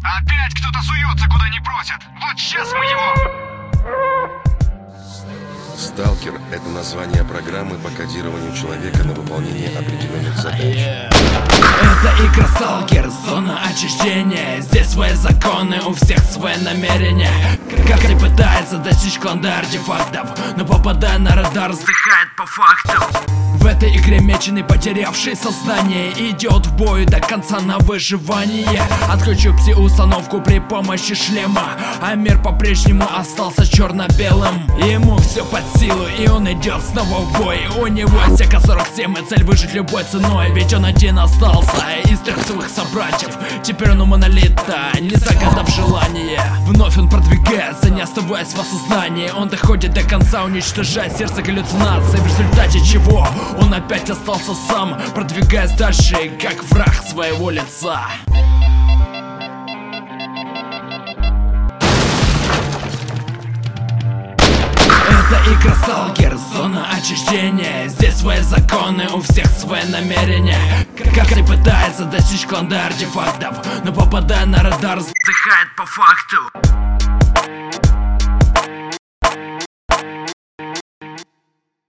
Опять кто-то суется, куда не просят. Вот сейчас мы его... Сталкер — это название программы по кодированию человека на выполнение определенных задач. Это игра Сталкер, зона очищения. Здесь свои законы, у всех свои намерения. Каждый пытается достичь кланда артефактов, но попадая на радар, вздыхает по факту. В этой игре меченый, потерявший сознание, идет в бой до конца на выживание. Отключу пси-установку при помощи шлема, а мир по-прежнему остался черно-белым. Ему все под силу, и он идет снова в бой. У него СК-47 и цель выжить любой ценой. Ведь он один остался из трех своих собратьев. Теперь он у монолита, не загадав желание. Вновь он продвигается, не оставаясь в осознании. Он доходит до конца, уничтожая сердце галлюцинаций. В результате чего он опять остался сам, продвигаясь дальше, как враг своего лица. Это игра Сталкер, зона очищения. Здесь свои законы, у всех свои намерения. Каждый пытается достичь кланда артефактов, но попадая на радар, вздыхает по факту.